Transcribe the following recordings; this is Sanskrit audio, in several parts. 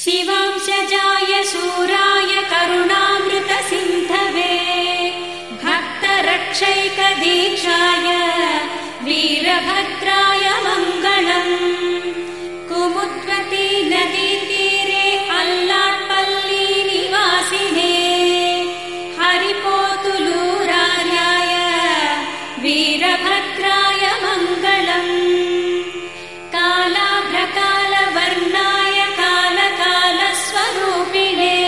शिवांशजाय शूराय करुणामृतसिन्धवे भक्तरक्षैकदीक्षाय वीरभद्राय मङ्गलम्। कुमुद्वती नदीतीरे अल्लाट्पल्ली निवासिने हरिपोतुलूरार्याय वीरभद्राय मङ्गलम्। कालाभ्रकालवर्णाय कालकालस्वरूपिणे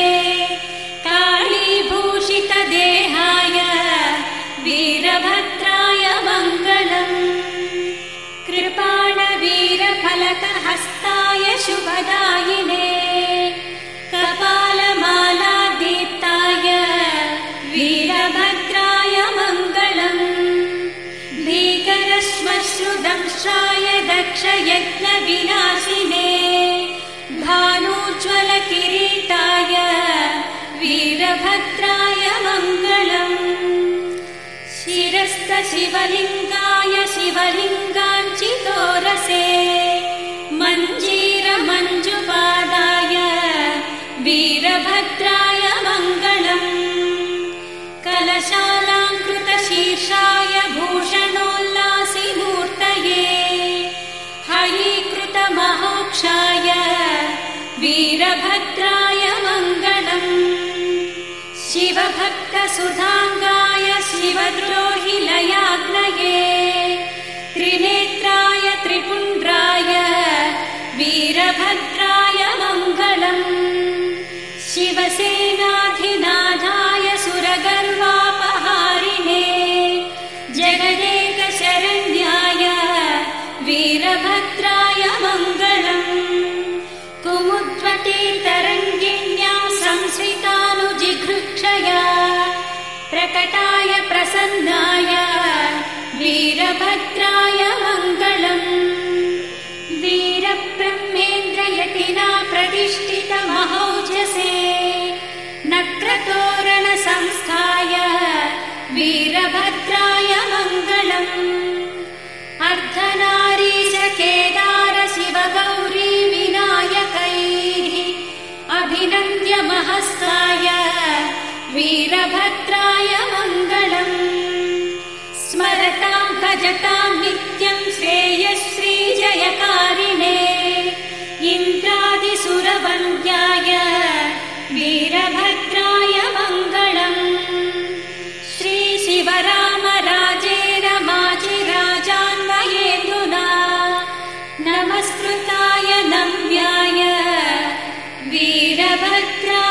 कालीभूषितदेहाय वीरभद्राय मङ्गलम्। कृपाणवीरफलकहस्ताय शुभदायिने कपालमालादीप्ताय वीरभद्राय मङ्गलम्। भीकरश्मश्रुदंष्ट्राय दक्षयज्ञविनाशिने भानूज्ज्वलकिरीटाय वीरभद्राय मङ्गलम्। शिरस्तशिवलिङ्गाय शिवलिङ्गाञ्चितोरसे मञ्जीरमञ्जुपादाय वीरभद्राय मङ्गलम्। कलशालाङ्कृतशीर्षाय भूषणोल्लासिमूर्तये हयीकृतमहोक्षाय वीरभद्राय मङ्गलम्। शिवभक्तसुधाङ्गाय शिवद्रोहिलयाग्नये त्रिनेत्राय त्रिपुण्ड्राय वीरभद्राय मङ्गलम्। शिवसेनाधिनाथाय सुरगर्वापहारिणे जगदेकशरण्याय वीरभद्राय मङ्गलम्। कुमुद्वतीतरङ्गिण्यां संश्रितानुजिघृक्षया प्रकटाय प्रसन्नाय वीरभद्राय मङ्गलम्। वीरब्रह्मेन्द्रयतिना प्रतिष्ठितमहौजसे नक्रतोरणसंस्थाय वीरभद्राय मङ्गलम्। अर्धनारीशकेदार शिवगौरी विनायकैः अभिनन्द्यमहस्ताय वीरभद्राय मङ्गलम्। स्मरतां भजतां नित्यं श्रेयश्रीजयकारिणे इन्द्रादिसुरवन्द्याय वीरभद्राय मङ्गलम्। श्रीशिवरामराजेन माचिराजान्वयेन्दुना नमस्कृताय नम्याय वीरभद्राय